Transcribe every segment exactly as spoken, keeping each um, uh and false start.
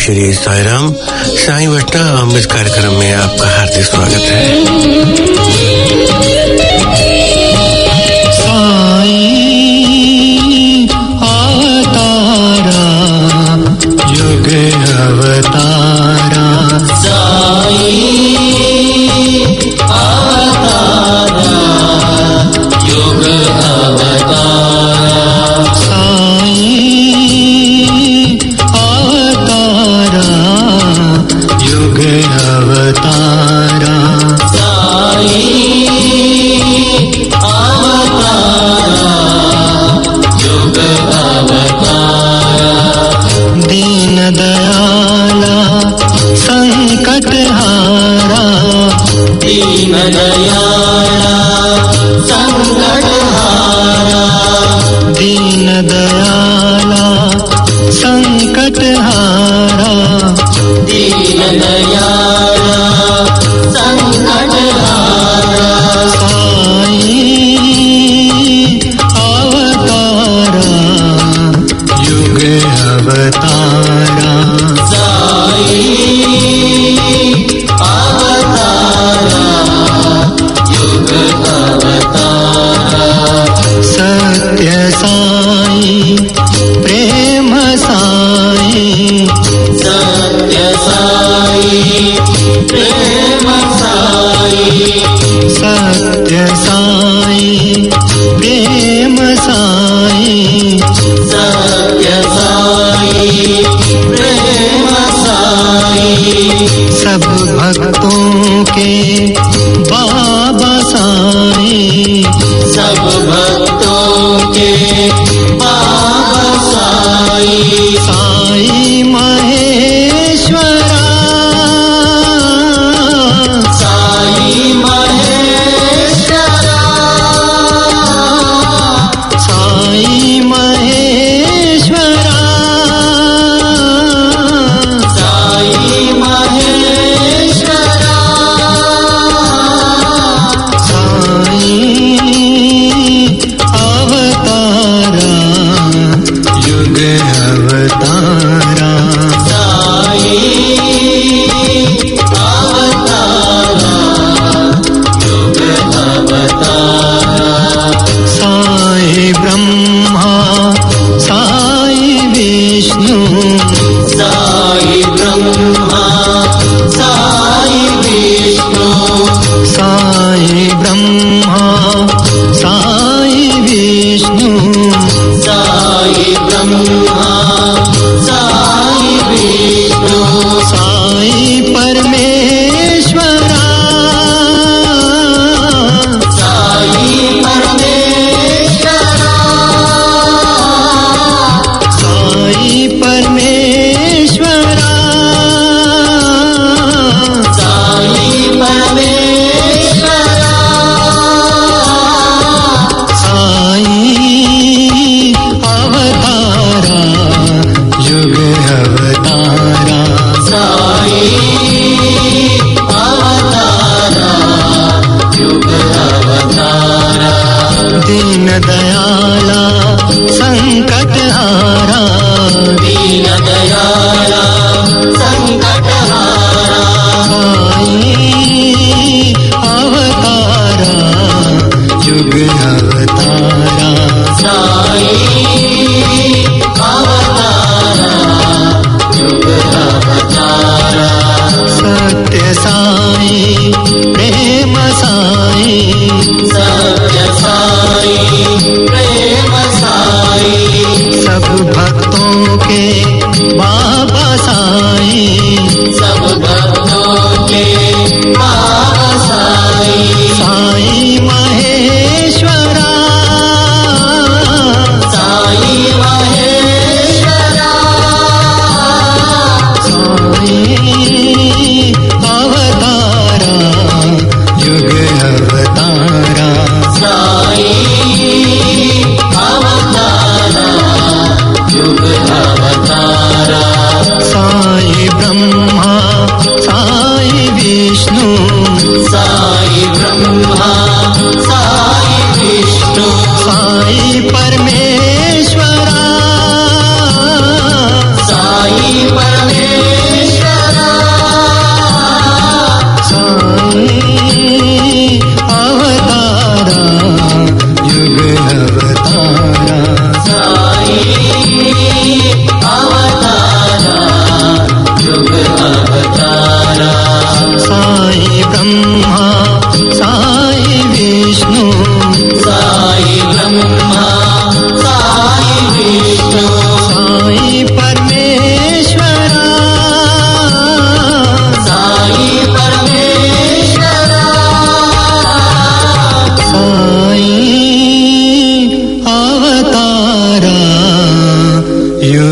श्री साईराम। साईं वटना अमृत कार्यक्रम में आपका हार्दिक स्वागत है। साईं अवतारा युग अवतारा, साईं अवतारा युग अवतारा, साईं अवतारा युग अवतारा, साईं अवतारा युग अवतारा, दीन दयाला संकट हारा, दीन दयाला संकट हारा, दीन दयाला संकट हारा, दीन दयाला संकट हारा, साईं अवतारा युग अवतारा, साईं अवतारा युग अवतारा, सत्य साईं प्रेम साईं, सत्य साईं प्रेम साईं, सत्य साईं प्रेम साईं, सत्य साईं प्रेम साईं, सब भक्तों के बाबा साईं, सब भक्तों के बाबा साईं, साईं महेश्वरा, साईं महेश्वरा, साईं महेश्वरा, साईं महेश्वरा, साईं अवतारा युग अवतारा, साईं अवतारा युग अवतारा, साईं ब्रह्मा साईं विष्णु, साईं ब्रह्मा साईं विष्णु, साईं ब्रह्मा साईं विष्णु, साईं ब्रह्मा साईं विष्णु, साईं परमेश्वरा, साईं परमेश्वरा, साईं परमेश्वरा, साईं परमेश्वरा, साईं अवतारा युग अवतारा, साईं अवतारा युग अवतारा, दीन दयाला संकट हारा, दीन दयाला संकट हारा, साईं अवतारा युग अवतारा, साईं अवतारा युग अवतारा, सत्य साईं प्रेम साईं, सत्य साईं प्रेम साईं, सब भक्तों के बाबा साईं, सब भक्तों के बाबा साईं, साईं महेश्वरा, साईं महेश्वरा, साईं अवतारा युग अवतारा, साईं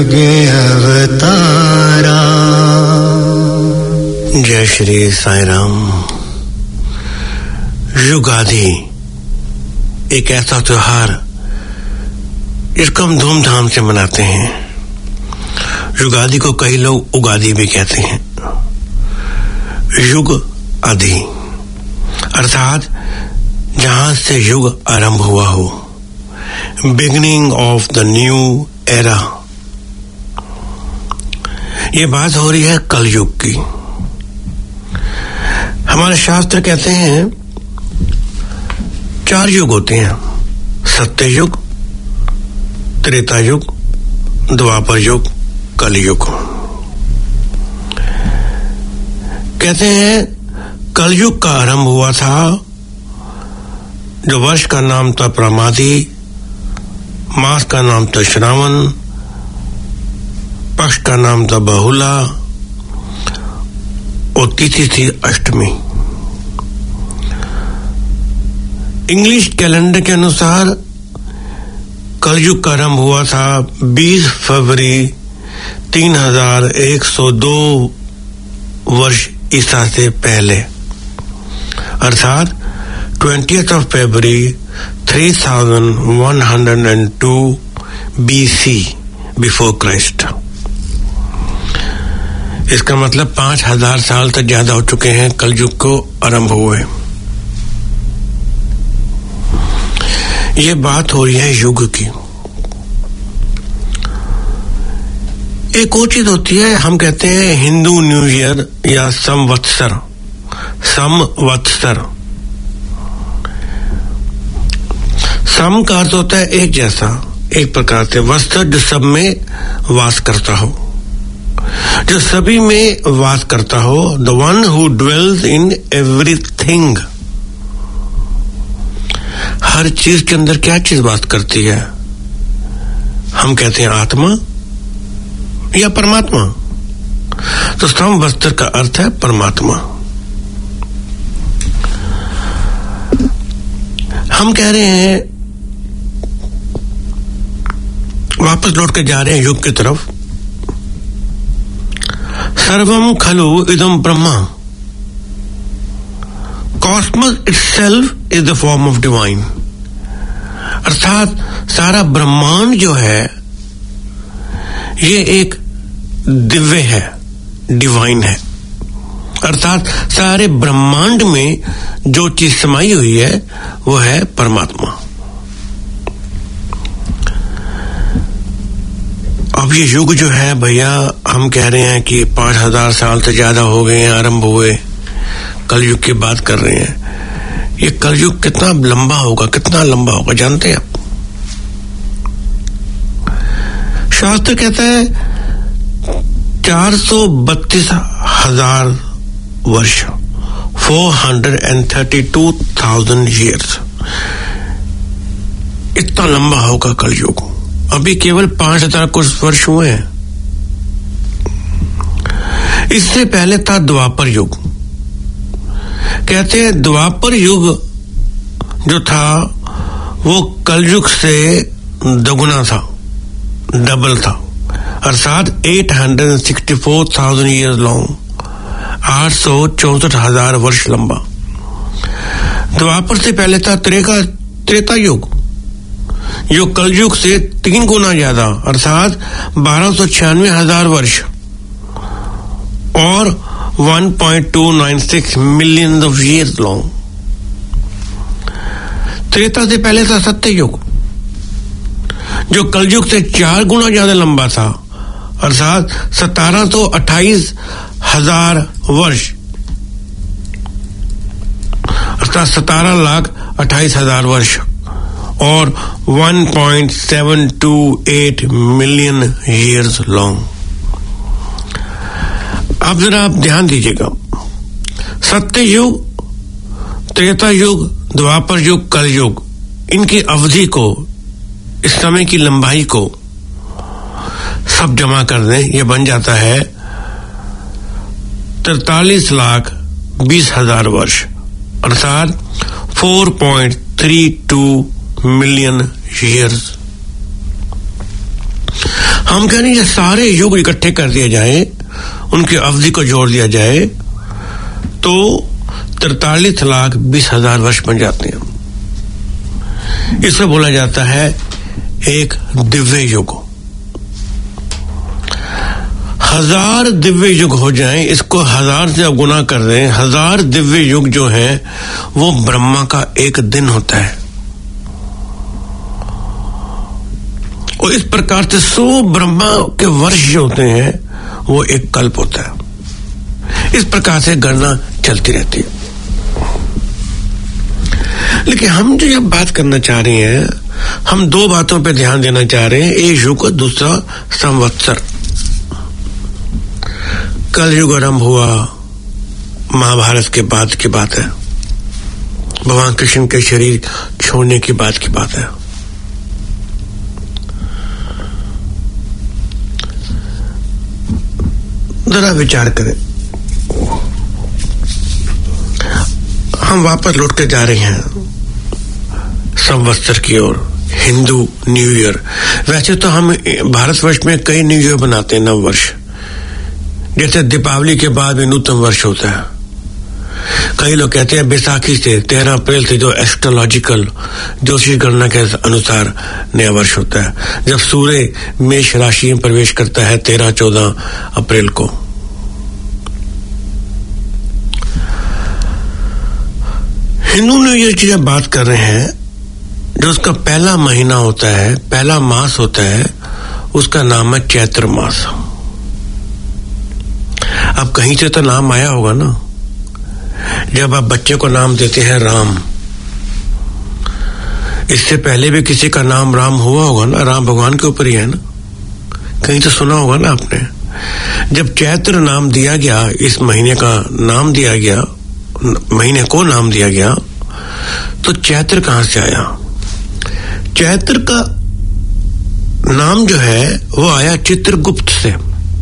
युग अवतारा। जय श्री साईं राम। युगादि एक ऐसा त्योहार जिसको हम धूमधाम से मनाते हैं। युगादि को कई लोग उगादि भी कहते हैं। युग आदि अर्थात जहां से युग आरंभ हुआ हो, beginning of the new era. ये बात हो रही है कलयुग की। हमारे शास्त्र कहते हैं चार युग होते हैं, सत्य युग, त्रेता युग, द्वापर युग, कलयुग। कहते हैं कलयुग का आरंभ हुआ था, जो वर्ष का नाम था प्रमादी, मास का नाम था श्रावण, पक्ष का नाम था बहुला और तिथि थी अष्टमी। इंग्लिश कैलेंडर के अनुसार कलयुग का आरंभ हुआ था बीस फरवरी तीन हजार एक सौ दो वर्ष ईसा से पहले, अर्थात twentieth of February three thousand one hundred and two B C before Christ. इसका मतलब पांच हजार साल तक ज्यादा हो चुके हैं कलयुग को आरंभ हुए। ये बात हो रही है युग की। एक और चीज होती है, हम कहते हैं हिंदू न्यू ईयर या संवत्सर। संवत्सर सम का अर्थ होता है एक जैसा, एक प्रकार से। वत्सर जो सब में वास करता हो, जो सभी में वास करता हो। The one who dwells in everything. हर चीज के अंदर क्या चीज वास करती है? हम कहते हैं आत्मा या परमात्मा। तो संवत्सर का अर्थ है परमात्मा। हम कह रहे हैं, वापस लौट के जा रहे हैं युग की तरफ। सर्वम खलु इदम ब्रह्मा। Cosmos itself is the form of divine. अर्थात सारा ब्रह्मांड जो है ये एक दिव्य है, डिवाइन है। अर्थात सारे ब्रह्मांड में जो चीज समाई हुई है वो है परमात्मा। अब ये युग जो है भैया, हम कह रहे हैं कि पांच हजार साल से ज्यादा हो गए हैं आरंभ हुए, कलयुग की बात कर रहे हैं। ये कलयुग कितना लंबा होगा, कितना लंबा होगा जानते हैं आप? शास्त्र कहता है चार सौ बत्तीस हजार वर्ष, four hundred and thirty two thousand years. इतना लंबा होगा कलयुग। अभी केवल पांच हजार कुछ वर्ष हुए हैं। इससे पहले था द्वापर युग। कहते हैं द्वापर युग जो था वो कलयुग से दोगुना था, डबल था। अर्थात आठ सौ चौंसठ हज़ार ईयर्स लॉन्ग, आठ सौ चौसठ हजार वर्ष लंबा। द्वापर से पहले था त्रेता त्रेता युग, जो कलयुग से तीन गुना ज्यादा, अर्थात बारह सौ छियानवे हजार वर्ष और one point two nine six million of years long. त्रेता से पहले था सत्य युग, जो कलयुग से चार गुना ज्यादा लंबा था, अर्थात सतारह सौ अट्ठाईस हजार वर्ष, अर्थात सतारह लाख अट्ठाईस हजार वर्ष और one point seven two eight million years long. अब जरा आप ध्यान दीजिएगा, सत्य युग, त्रेता युग, द्वापर युग, कलयुग, इनकी अवधि को, इस समय की लंबाई को सब जमा कर दें, यह बन जाता है तैतालीस लाख बीस हजार वर्ष, अर्थात four point three two million years. हम कह रहे हैं सारे युग इकट्ठे कर दिए जाए, उनकी अवधि को जोड़ दिया जाए तो तैतालीस लाख बीस हजार वर्ष बन जाते हैं। इसे बोला जाता है एक दिव्य युग। हजार दिव्य युग हो जाएं, इसको हजार से आप गुना कर दें, हजार दिव्य युग जो है वो ब्रह्मा का एक दिन होता है। और इस प्रकार से सौ ब्रह्मा के वर्ष जो होते हैं वो एक कल्प होता है। इस प्रकार से गणना चलती रहती है। लेकिन हम जो अब बात करना चाह रहे हैं, हम दो बातों पे ध्यान देना चाह रहे हैं, एक युग और दूसरा संवत्सर। कल युग आरंभ हुआ महाभारत के बाद की बात है, भगवान कृष्ण के शरीर छोड़ने की बात की बात है। जरा विचार करें, हम वापस लौट के जा रहे हैं संवत्सर की ओर, हिंदू न्यू ईयर। वैसे तो हम भारतवर्ष में कई न्यू ईयर बनाते हैं, नव वर्ष, जैसे दीपावली के बाद भी नूतन वर्ष होता है। कई लोग कहते हैं बैसाखी से तेरह अप्रैल से जो एस्ट्रोलॉजिकल ज्योतिष गणना के अनुसार नया वर्ष होता है, जब सूर्य मेष राशि में प्रवेश करता है तेरह चौदह अप्रैल को। हिंदू न्यू ईयर की जब बात कर रहे हैं, जो उसका पहला महीना होता है, पहला मास होता है, उसका नाम है चैत्र मास। अब कहीं से तो नाम आया होगा ना, जब आप बच्चे को नाम देते हैं राम, इससे पहले भी किसी का नाम राम हुआ होगा ना, राम भगवान के ऊपर ही है ना, कहीं तो सुना होगा ना आपने। जब चैत्र नाम दिया गया, इस महीने का नाम दिया गया, महीने को नाम दिया गया, तो चैत्र कहां से आया? चैत्र का नाम जो है वो आया चित्रगुप्त से।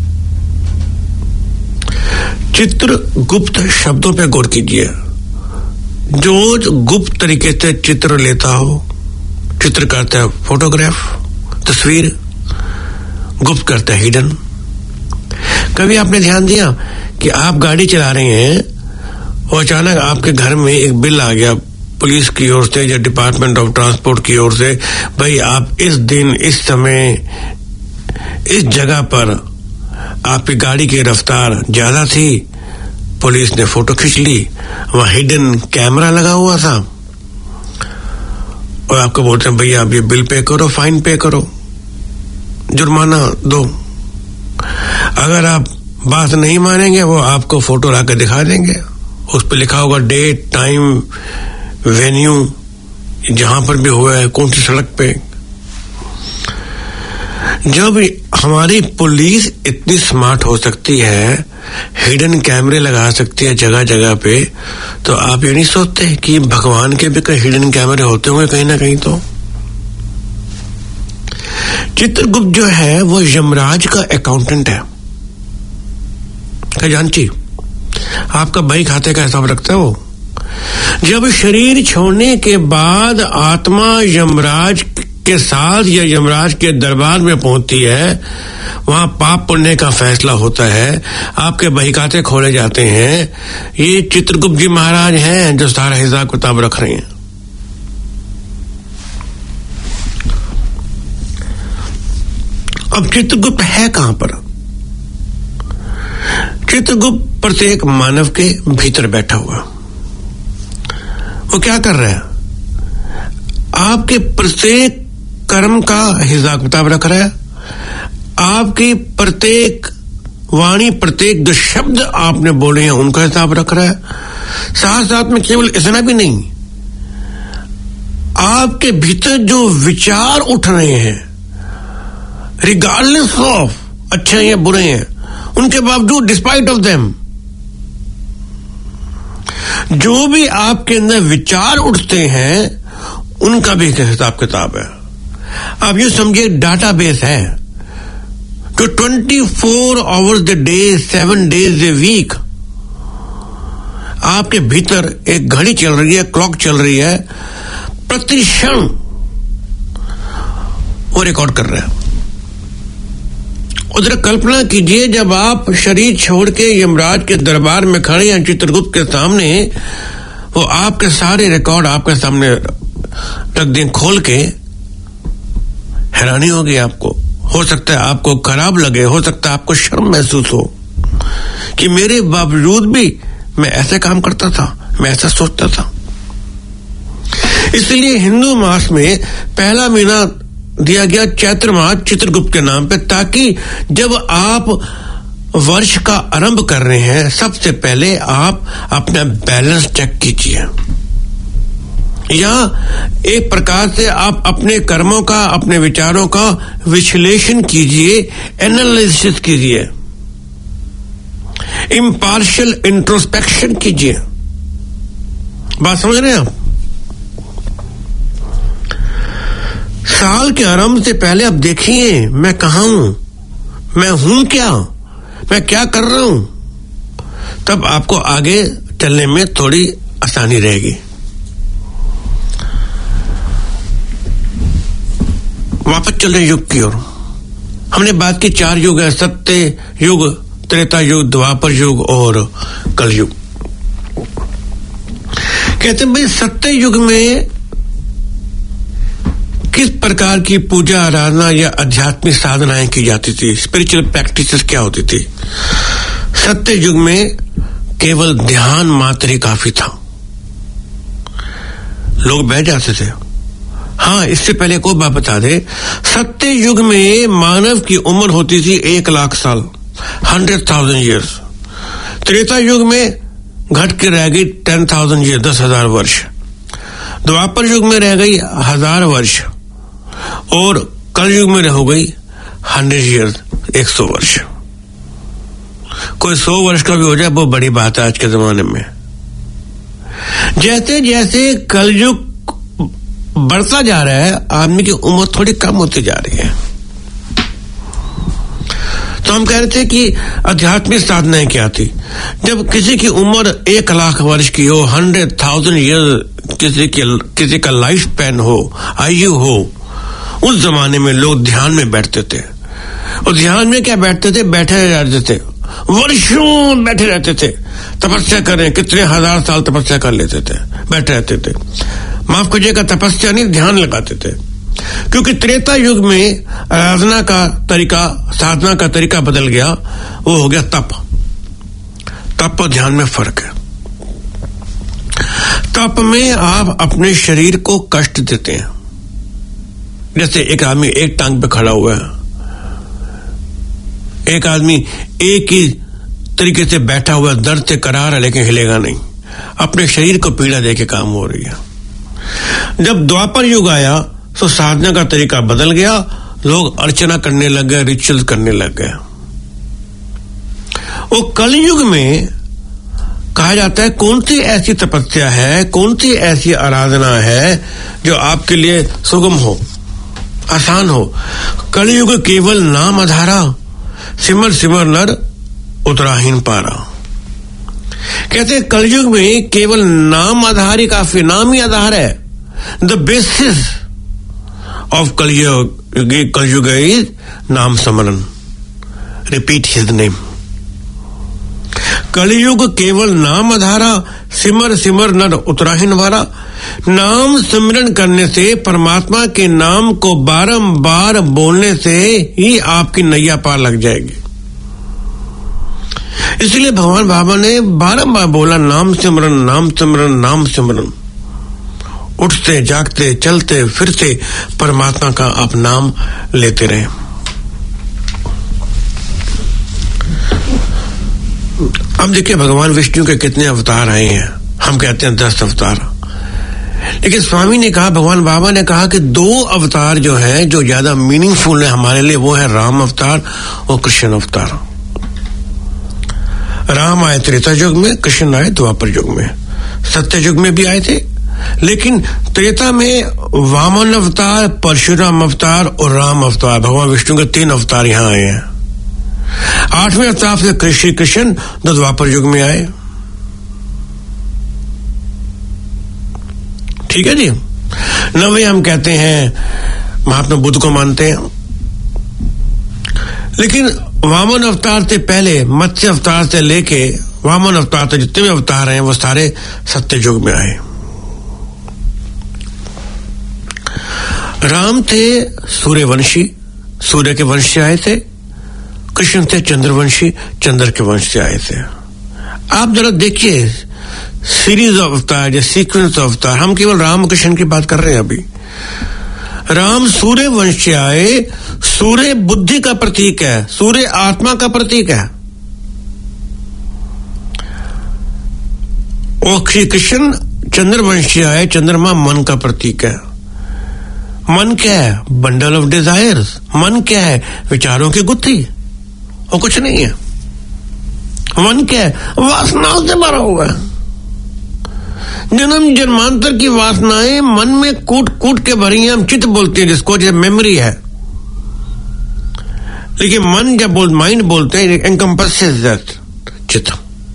चित्रगुप्त शब्दों पे गौर कीजिए। जो गुप्त तरीके से चित्र लेता हो, चित्र करता है फोटोग्राफ, तस्वीर, गुप्त करता है हिडन। कभी आपने ध्यान दिया कि आप गाड़ी चला रहे हैं और अचानक आपके घर में एक बिल आ गया पुलिस की ओर से या डिपार्टमेंट ऑफ ट्रांसपोर्ट की ओर से, भाई आप इस दिन इस समय इस जगह पर आपकी गाड़ी की रफ्तार ज्यादा थी, पुलिस ने फोटो खींच ली, वहां हिडन कैमरा लगा हुआ था, और आपको बोलते हैं भैया आप ये बिल पे करो, फाइन पे करो, जुर्माना दो। अगर आप बात नहीं मानेंगे वो आपको फोटो लाकर दिखा देंगे, उस पर लिखा होगा डेट, टाइम, वेन्यू, जहां पर भी हुआ है, कौन सी सड़क पे। जब हमारी पुलिस इतनी स्मार्ट हो सकती है, हिडन कैमरे लगा सकती है जगह जगह पे, तो आप ये नहीं सोचते कि भगवान के भी कई हिडन कैमरे होते होंगे कहीं ना कहीं? तो चित्रगुप्त जो है वो यमराज का अकाउंटेंट है। खजांची, आपका बही खाते का हिसाब रखता है वो। जब शरीर छोड़ने के बाद आत्मा यमराज के साथ या यमराज के दरबार में पहुंचती है, वहां पाप पुण्य का फैसला होता है, आपके बही खाते खोले जाते हैं। ये चित्रगुप्त जी महाराज हैं जो सारा हिसाब किताब रख रहे हैं। अब चित्रगुप्त है कहां पर? चित्रगुप्त प्रत्येक मानव के भीतर बैठा हुआ। वो क्या कर रहा है? आपके प्रत्येक कर्म का हिसाब किताब रख रहा है, आपकी प्रत्येक वाणी, प्रत्येक जो शब्द आपने बोले हैं उनका हिसाब रख रहा है। साथ साथ में केवल इतना भी नहीं, आपके भीतर जो विचार उठ रहे हैं, रिगार्डलेस ऑफ अच्छे हैं या बुरे हैं, उनके बावजूद, डिस्पाइट ऑफ देम, जो भी आपके अंदर विचार उठते हैं उनका भी हिसाब किताब है। आप ये समझिए डाटाबेस है जो चौबीस hours the day, seven days a week आपके भीतर एक घड़ी चल रही है, क्लॉक चल रही है, प्रति क्षण वो रिकॉर्ड कर रहा है। उधर कल्पना कीजिए, जब आप शरीर छोड़ के यमराज के दरबार में खड़े हैं चित्रगुप्त के सामने, वो आपके सारे रिकॉर्ड आपके सामने रख दें खोल के, हैरानी होगी आपको। हो सकता है आपको खराब लगे, हो सकता है आपको शर्म महसूस हो कि मेरे बावजूद भी मैं ऐसे काम करता था, मैं ऐसा सोचता था। इसलिए हिंदू मास में पहला महीना दिया गया चैत्र मास चित्रगुप्त के नाम पे, ताकि जब आप वर्ष का आरंभ कर रहे हैं सबसे पहले आप अपना बैलेंस चेक कीजिए, या एक प्रकार से आप अपने कर्मों का, अपने विचारों का विश्लेषण कीजिए, एनालिसिस कीजिए, इम्पार्शियल इंट्रोस्पेक्शन कीजिए। बात समझ रहे हैं आप? साल के आरंभ से पहले आप देखिए मैं कहां हूं, मैं हूं क्या, मैं क्या कर रहा हूं, तब आपको आगे चलने में थोड़ी आसानी रहेगी। वापस चले युग की ओर। हमने बात की चार युग है, सत्य युग, त्रेता युग, द्वापर युग और कलयुग। कहते हैं भाई सत्य युग में किस प्रकार की पूजा आराधना या आध्यात्मिक साधनाएं की जाती थी, स्पिरिचुअल प्रैक्टिसेस क्या होती थी। सत्य युग में केवल ध्यान मात्र ही काफी था, लोग बैठ जाते थे। हाँ, इससे पहले को बात बता दे, सत्य युग में मानव की उम्र होती थी एक लाख साल, हंड्रेड थाउजेंड ईयर्स। त्रेता युग में घट के रह गई टेन थाउजेंड ईयर, दस हजार वर्ष। द्वापर युग में रह गई हजार वर्ष, और कल युग में हो गई हंड्रेड ईयर, एक सौ वर्ष। कोई सौ वर्ष का भी हो जाए वो बड़ी बात है आज के जमाने में। जैसे जैसे कलयुग बढ़ता जा रहा है, आदमी की उम्र थोड़ी कम होती जा रही है। तो हम कह रहे थे कि आध्यात्मिक साधनाएं क्या थी। जब किसी की उम्र एक लाख वर्ष की हो, हंड्रेड थाउजेंड ईयर किसी की किसी का लाइफ स्पैन हो, आयु हो, उस जमाने में लोग ध्यान में बैठते थे। और ध्यान में क्या बैठते थे, बैठे रहते थे, वर्षों बैठे रहते थे, तपस्या करें, कितने हजार साल तपस्या कर लेते थे, बैठे रहते थे। माफ कीजिएगा, तपस्या नहीं, ध्यान लगाते थे। क्योंकि त्रेता युग में आराधना का तरीका, साधना का तरीका बदल गया, वो हो गया तप। तप और ध्यान में फर्क है। तप में आप अपने शरीर को कष्ट देते हैं। जैसे एक आदमी एक टांग पे खड़ा हुआ है, एक आदमी एक ही तरीके से बैठा हुआ, दर्द से करार है लेकिन हिलेगा नहीं, अपने शरीर को पीड़ा देके काम हो रही है। जब द्वापर युग आया तो साधना का तरीका बदल गया, लोग अर्चना करने लग गए, रिचुअल करने लग गए। वो कलयुग में कहा जाता है कौन सी ऐसी तपस्या है, कौन सी ऐसी आराधना है जो आपके लिए सुगम हो, आसान हो। कलयुग केवल नाम आधारा, सिमर सिमर नर उतराहीन पारा। कहते हैं कलयुग में केवल नाम आधार ही काफी, नाम ही आधार है। द बेसिस ऑफ कलयुग कलयुग इज नाम स्मरण, रिपीट हिज नेम। कलयुग केवल नाम आधारा, सिमर सिमर नर उतराहीन वारा। नाम सिमरन करने से, परमात्मा के नाम को बारंबार बोलने से ही आपकी नैया पार लग जाएगी। इसलिए भगवान बाबा ने बारंबार बोला, नाम सिमरन, नाम सिमरन, नाम सिमरन। उठते जागते चलते फिरते परमात्मा का आप नाम लेते रहे। अब देखिए भगवान विष्णु के कितने अवतार आए हैं। हम कहते हैं दस अवतार, लेकिन स्वामी ने कहा, भगवान बाबा ने कहा कि दो अवतार जो है, जो ज्यादा मीनिंगफुल है हमारे लिए, वो है राम अवतार और कृष्ण अवतार। राम आए त्रेता युग में, कृष्ण आए द्वापर युग में। सत्य युग में भी आए थे, लेकिन त्रेता में वामन अवतार, परशुराम अवतार और राम अवतार, भगवान विष्णु के तीन अवतार यहां आए हैं। आठवें अवतार से कृष्ण कृष्ण जो द्वापर युग में आए। ठीक है जी। नवे हम कहते हैं महात्मा बुद्ध को मानते हैं, लेकिन वामन अवतार से पहले, मत्स्य अवतार से लेके वामन अवतार तक जितने भी अवतार हैं वो सारे सत्य युग में आए। राम थे सूर्यवंशी, सूर्य के वंश से आए थे। कृष्ण थे चंद्रवंशी, चंद्र के वंश से आए थे। आप जरा देखिए सीरीज ऑफ अवतार या सीक्वेंस ऑफ अवतार, हम केवल राम कृष्ण की बात कर रहे हैं अभी। राम सूर्य वंश से आए। सूर्य बुद्धि का प्रतीक है, सूर्य आत्मा का प्रतीक है। और श्री कृष्ण चंद्रवंश से आए। चंद्रमा मन का प्रतीक है। मन क्या है? Bundle of desires. मन क्या है? विचारों की गुत्थी, और कुछ नहीं है। मन क्या है? वासनाओं से भरा हुआ है। जन्म जन्मांतर की वासनाएं मन में कूट कूट के भरी हैं। हम चित्त बोलते हैं जिसको, जैसे मेमोरी है। लेकिन मन जब बोल माइंड बोलते हैं, एनकम्पसेस दैट चित्त।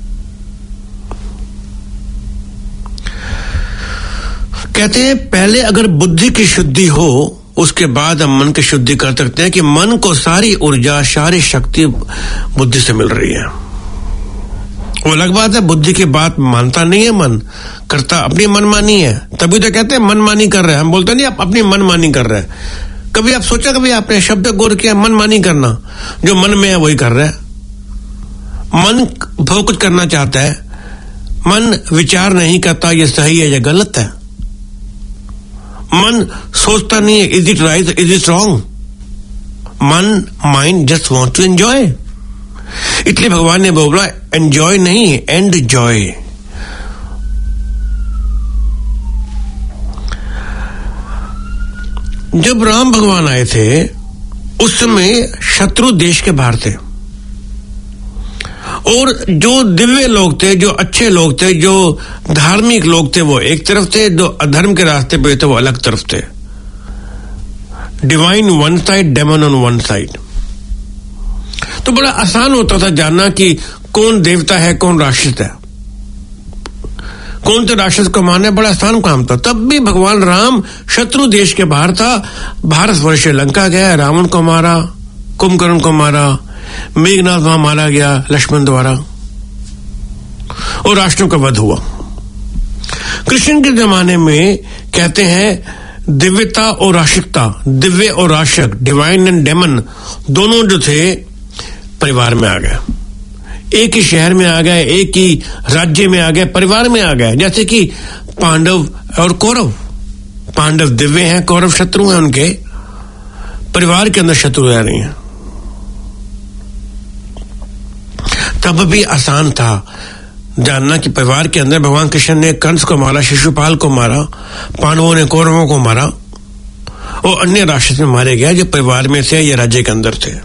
कहते हैं पहले अगर बुद्धि की शुद्धि हो, उसके बाद हम मन की शुद्धि कर सकते हैं। कि मन को सारी ऊर्जा, सारी शक्ति बुद्धि से मिल रही है। वो अलग बात है, बुद्धि की बात मानता नहीं है, मन करता अपनी मनमानी है। तभी तो कहते हैं मनमानी कर रहे हैं। हम बोलते नहीं, आप अपनी मनमानी कर रहे हैं। कभी आप सोचा, कभी आपने शब्द गौर किया? मनमानी करना, जो मन में है वही कर रहे हैं। मन बहुत कुछ करना चाहता है, मन विचार नहीं करता ये सही है या गलत है। मन सोचता नहीं है is it right, is it wrong. मन, mind just want to enjoy. इसलिए भगवान ने बोला एंजॉय नहीं, एंड जॉय। जब राम भगवान आए थे उस समय शत्रु देश के बाहर थे। और जो दिव्य लोग थे, जो अच्छे लोग थे, जो धार्मिक लोग थे, वो एक तरफ थे। जो अधर्म के रास्ते पे थे वो अलग तरफ थे। Divine one side, demon on one side. तो बड़ा आसान होता था जानना कि कौन देवता है, कौन राक्षस है। कौन तो राक्षस को मारना बड़ा आसान काम था। तब भी भगवान राम शत्रु देश के बाहर था। भारत वर्ष श्रीलंका गया, रावण को मारा, कुंभकर्ण को मारा, मेघनाथ वहां मारा गया लक्ष्मण द्वारा, और राष्ट्रों का वध हुआ। कृष्ण के जमाने में कहते हैं दिव्यता और राशिकता, दिव्य और राशक, डिवाइन एंड डेमन, दोनों जो थे परिवार में आ गए। एक ही शहर में आ गए, एक ही राज्य में आ गए, परिवार में आ गए। जैसे कि पांडव और कौरव। पांडव दिव्य हैं, कौरव शत्रु हैं। उनके परिवार के अंदर शत्रु रह रही हैं। तब भी आसान था जानना कि परिवार के अंदर भगवान कृष्ण ने कंस को मारा, शिशुपाल को मारा, पांडवों ने कौरवों को मारा, और अन्य राक्षस में मारे गए जो परिवार में थे या राज्य के अंदर थे।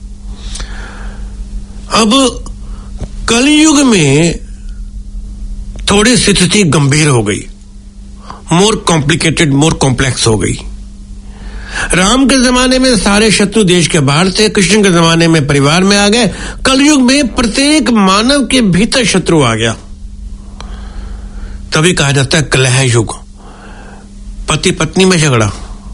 अब कलयुग में थोड़ी स्थिति गंभीर हो गई, मोर कॉम्प्लिकेटेड, मोर कॉम्प्लेक्स हो गई। राम के जमाने में सारे शत्रु देश के बाहर थे, कृष्ण के जमाने में परिवार में आ गए। कलयुग में प्रत्येक मानव के भीतर शत्रु आ गया। तभी कहा जाता है कलह युग। पति पत्नी में झगड़ा,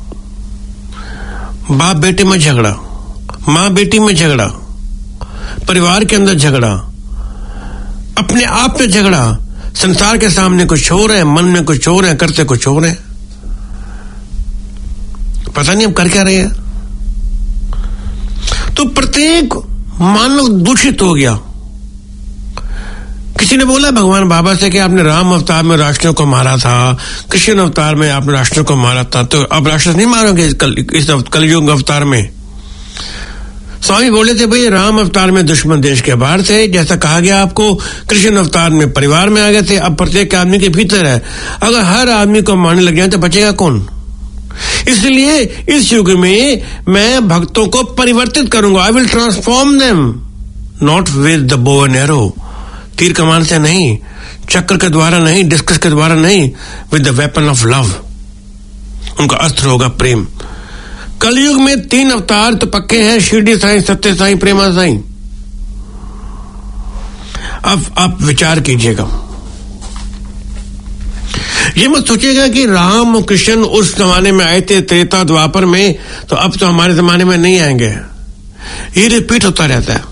बाप बेटे में झगड़ा, मां बेटी में झगड़ा, परिवार के अंदर झगड़ा, अपने आप में झगड़ा। संसार के सामने कुछ हो रहे हैं, मन में कुछ हो रहे हैं, करते कुछ हो रहे हैं, पता नहीं हम कर क्या रहे हैं। तो प्रत्येक मानव दूषित हो गया। किसी ने बोला भगवान बाबा से कि आपने राम अवतार में राष्ट्रों को मारा था, कृष्ण अवतार में आपने राष्ट्रों को मारा था, तो अब राष्ट्र नहीं मारोगे इस कल, इस कलयुग अवतार में? स्वामी बोले थे भाई राम अवतार में दुश्मन देश के बाहर थे, जैसा कहा गया आपको। कृष्ण अवतार में परिवार में आ गए थे, अब प्रत्येक आदमी के भीतर है। अगर हर आदमी को मारने लग जाए तो बचेगा कौन? इसलिए इस युग में मैं भक्तों को परिवर्तित करूंगा। I will transform them, not with the bow and arrow, तीर कमान से नहीं, चक्र के द्वारा नहीं, डिस्कस के द्वारा नहीं, with the weapon of love. उनका अस्त्र होगा प्रेम। कलयुग में तीन अवतार तो पक्के हैं, शिरडी साईं, सत्य साईं, प्रेमा साईं। अब आप विचार कीजिएगा, ये मत सोचिएगा कि राम और कृष्ण उस जमाने में आए थे त्रेता द्वापर में, तो अब तो हमारे जमाने में नहीं आएंगे। ये रिपीट होता रहता है।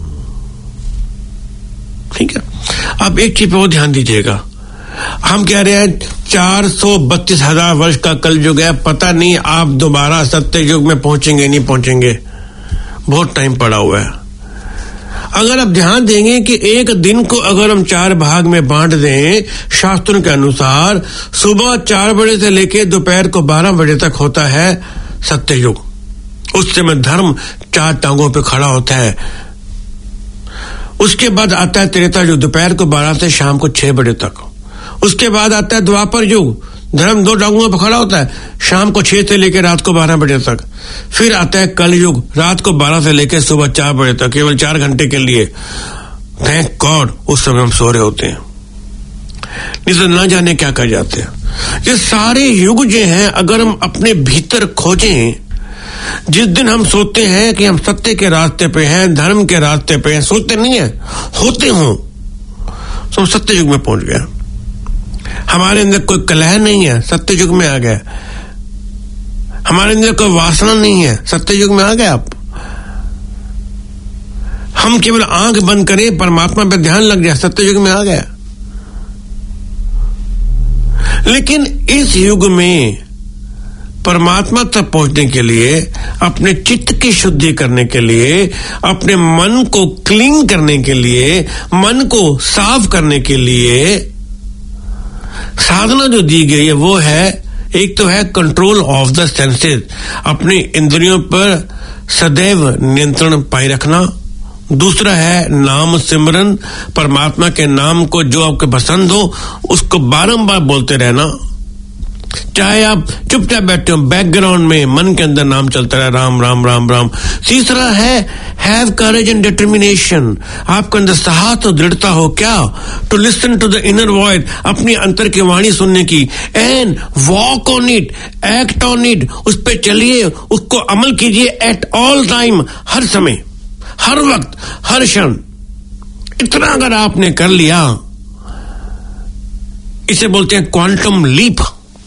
ठीक है, अब एक चीज पे वो ध्यान दीजिएगा, हम कह रहे हैं चार सौ बत्तीस हजार वर्ष का कलयुग है, पता नहीं आप दोबारा सत्य युग में पहुंचेंगे नहीं पहुंचेंगे, बहुत टाइम पड़ा हुआ है। अगर आप ध्यान देंगे कि एक दिन को अगर हम चार भाग में बांट दें शास्त्रों के अनुसार, सुबह चार बजे से लेकर दोपहर को बारह बजे तक होता है सत्य युग। उस समय धर्म चार टांगों पे खड़ा होता है। उसके बाद आता है त्रेता युग, दोपहर को बारह से शाम को छह बजे तक। उसके बाद आता है द्वापर युग, धर्म दो टांगों पर खड़ा होता है, शाम को छह से लेकर रात को बारह बजे तक। फिर आता है कल युग, रात को बारह से लेकर सुबह चार बजे तक, केवल चार घंटे के लिए। थैंक गॉड उस समय हम सो रहे होते हैं, नहीं तो ना जाने क्या कर जाते हैं। ये सारे युग जो हैं अगर हम अपने भीतर खोजें, जिस दिन हम सोचते हैं कि हम सत्य के रास्ते पे हैं, धर्म के रास्ते पे हैं, सोचते नहीं है, होते हों तो हम सत्य युग में पहुंच गए। हमारे अंदर कोई कलह नहीं है, सत्य युग में आ गया। हमारे अंदर कोई वासना नहीं है, सत्य युग में आ गए आप। हम केवल आंख बंद करें, परमात्मा पे ध्यान लग जाए, सत्य युग में आ गया। लेकिन इस युग में परमात्मा तक पहुंचने के लिए, अपने चित्त की शुद्धि करने के लिए, अपने मन को क्लीन करने के लिए, मन को साफ करने के लिए साधना जो दी गई है वो है, एक तो है कंट्रोल ऑफ द सेंसेस, अपनी इंद्रियों पर सदैव नियंत्रण पाए रखना। दूसरा है नाम सिमरन, परमात्मा के नाम को जो आपको पसंद हो उसको बारंबार बोलते रहना, चाहे आप चुपचाप बैठे हो, बैकग्राउंड में मन के अंदर नाम चलता रहे, राम राम राम राम। तीसरा है हैव करेज एंड डिटर्मिनेशन, आपके अंदर साहस और दृढ़ता हो, क्या, to listen to the inner voice, अपनी अंतर की वाणी सुनने की, and walk on it, act on it, उस पे चलिए, उसको अमल कीजिए एट ऑल टाइम, हर समय, हर वक्त, हर क्षण। इतना अगर आपने कर लिया, इसे बोलते हैं क्वांटम लीप,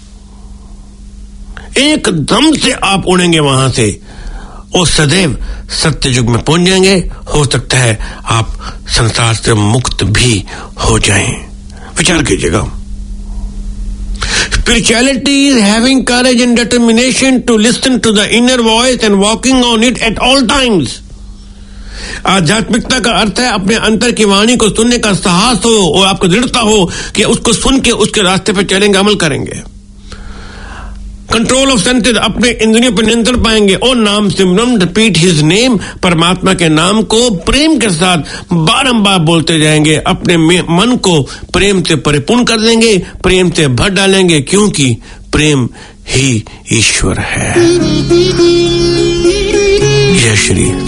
एकदम से आप उड़ेंगे वहां से और सदैव सत्य युग में पहुंच जाएंगे। हो सकता है आप संसार से मुक्त भी हो जाएं। विचार कीजिएगा। Spirituality is having courage and determination to listen to the inner voice and walking on it at all times. आध्यात्मिकता का अर्थ है अपने अंतर की वाणी को सुनने का साहस हो और आपको दृढ़ता हो कि उसको सुन के उसके रास्ते पर चलेंगे, अमल करेंगे। कंट्रोल ऑफ सेंसेस, अपने इंद्रियों पर नियंत्रण पाएंगे। और नाम सिमरन, रिपीट हिज नेम, परमात्मा के नाम को प्रेम के साथ बारंबार बोलते जाएंगे, अपने मन को प्रेम से परिपूर्ण कर देंगे, प्रेम से भर डालेंगे, क्योंकि प्रेम ही ईश्वर है। जय श्री